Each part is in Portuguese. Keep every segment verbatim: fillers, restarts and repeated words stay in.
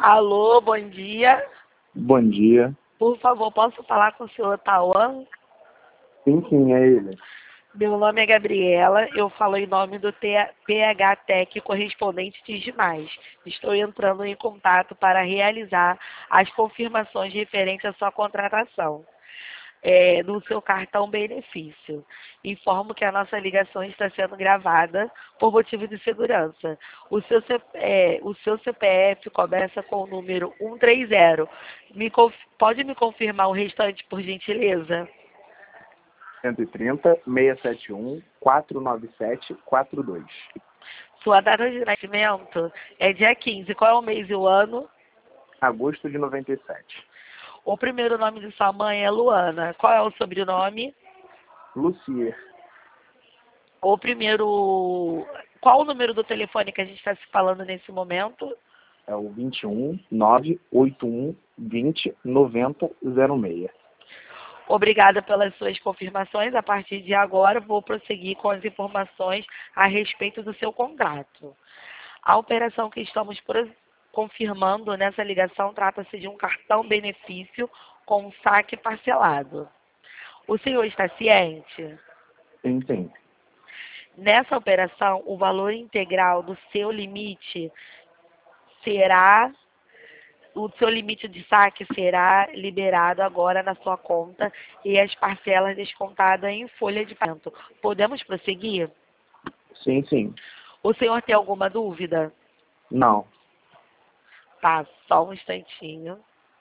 Alô, bom dia. Bom dia. Por favor, posso falar com o senhor Tauan? Sim, sim, é ele. Meu nome é Gabriela, eu falo em nome do T- P H Tech Correspondente Digimais. Estou entrando em contato para realizar as confirmações referentes à sua contratação é, no seu cartão benefício. Informo que a nossa ligação está sendo gravada por motivo de segurança. O seu, C- é, o seu C P F começa com o número cento e trinta. Me conf- pode me confirmar o restante, por gentileza? cento e trinta, seiscentos e setenta e um, quatrocentos e noventa e sete, quarenta e dois. Sua data de nascimento é dia quinze. Qual é o mês e o ano? Agosto de noventa e sete. O primeiro nome de sua mãe é Luana. Qual é o sobrenome? Lucier. O primeiro... Qual o número do telefone que a gente está se falando nesse momento? É o vinte e um, nove oito um, vinte, noventa, zero seis. Obrigada pelas suas confirmações. A partir de agora, vou prosseguir com as informações a respeito do seu contrato. A operação que estamos pro- confirmando nessa ligação trata-se de um cartão benefício com saque parcelado. O senhor está ciente? Sim, sim. Nessa operação, o valor integral do seu limite será, o seu limite de saque será liberado agora na sua conta e as parcelas descontadas em folha de pagamento. Podemos prosseguir? Sim, sim. O senhor tem alguma dúvida? Não. Tá, só um instantinho.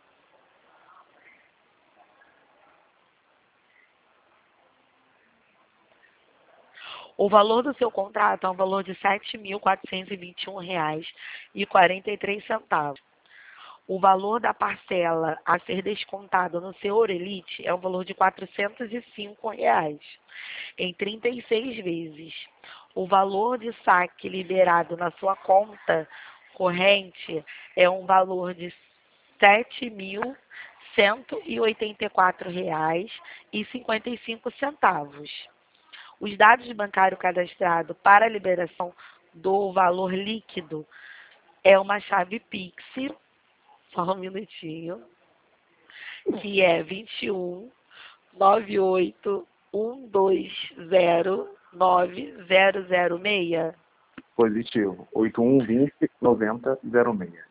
O valor do seu contrato é um valor de sete mil quatrocentos e vinte e um reais e quarenta e três centavos. O valor da parcela a ser descontado no seu Orelite é um valor de quatrocentos e cinco reais em trinta e seis vezes. O valor de saque liberado na sua conta corrente é um valor de sete mil cento e oitenta e quatro reais e cinquenta e cinco centavos. Os dados bancários cadastrados para a liberação do valor líquido é uma chave Pix, só um minutinho, que é vinte e um, nove oito um dois zero nove zero zero seis. Positivo. oito um, vinte, noventa, zero seis.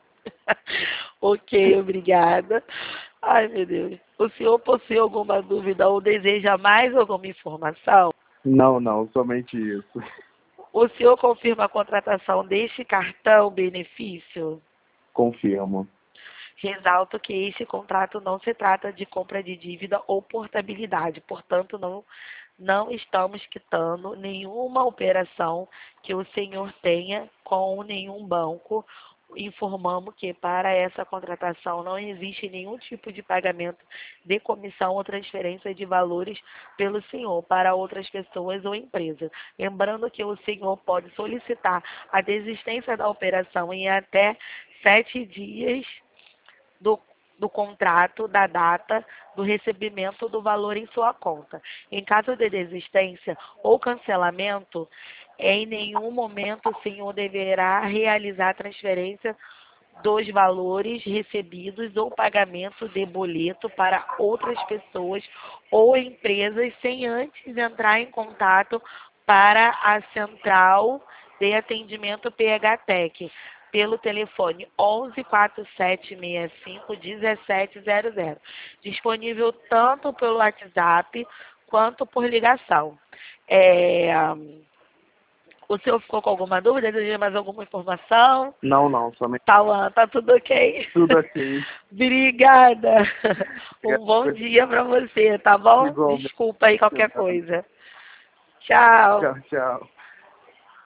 Ok, obrigada. Ai, meu Deus. O senhor possui alguma dúvida ou deseja mais alguma informação? Não, não, somente isso. O senhor confirma a contratação deste cartão benefício? Confirmo. Ressalto que este contrato não se trata de compra de dívida ou portabilidade, portanto, não, não estamos quitando nenhuma operação que o senhor tenha com nenhum banco. Informamos que para essa contratação não existe nenhum tipo de pagamento de comissão ou transferência de valores pelo senhor para outras pessoas ou empresas. Lembrando que o senhor pode solicitar a desistência da operação em até sete dias do, do contrato, da data do recebimento do valor em sua conta. Em caso de desistência ou cancelamento, em nenhum momento o senhor deverá realizar transferência dos valores recebidos ou pagamento de boleto para outras pessoas ou empresas sem antes entrar em contato para a central de atendimento P H Tech pelo telefone onze, quatro sete seis cinco, um sete zero zero, disponível tanto pelo WhatsApp quanto por ligação. É, o senhor ficou com alguma dúvida? Deseja mais alguma informação? Não, não, somente Tá, tá tudo ok? tudo ok. Obrigada. Um bom dia para você, tá bom? Igualmente. Desculpa aí qualquer coisa. Tchau. Tchau, tchau.